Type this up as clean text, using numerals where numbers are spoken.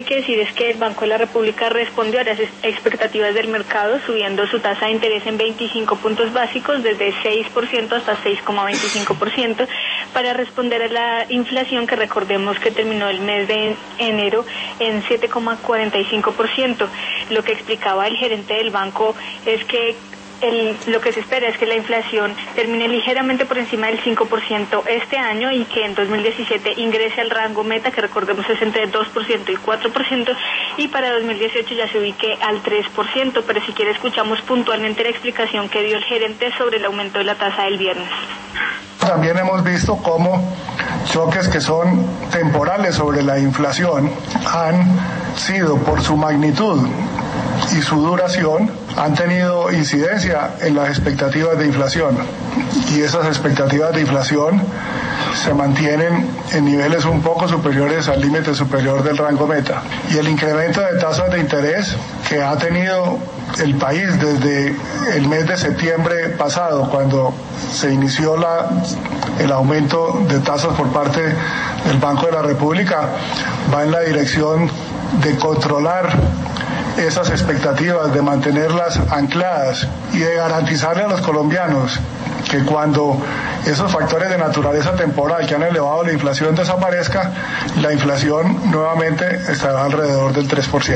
Hay que decir es que el Banco de la República respondió a las expectativas del mercado, subiendo su tasa de interés en 25 puntos básicos, desde 6% hasta 6,25%, para responder a la inflación que recordemos que terminó el mes de enero en 7,45%. Lo que explicaba el gerente del banco es que lo que se espera es que la inflación termine ligeramente por encima del 5% este año y que en 2017 ingrese al rango meta, que recordemos es entre 2% y 4%, y para 2018 ya se ubique al 3%, pero si quiere escuchamos puntualmente la explicación que dio el gerente sobre el aumento de la tasa del viernes. También hemos visto cómo choques que son temporales sobre la inflación han sido, por su magnitud y su duración, han tenido incidencia en las expectativas de inflación, y esas expectativas de inflación se mantienen en niveles un poco superiores al límite superior del rango meta. Y el incremento de tasas de interés que ha tenido el país desde el mes de septiembre pasado, cuando se inició el aumento de tasas por parte del Banco de la República, va en la dirección de controlar esas expectativas, de mantenerlas ancladas y de garantizarle a los colombianos que cuando esos factores de naturaleza temporal que han elevado la inflación desaparezca, la inflación nuevamente estará alrededor del 3%.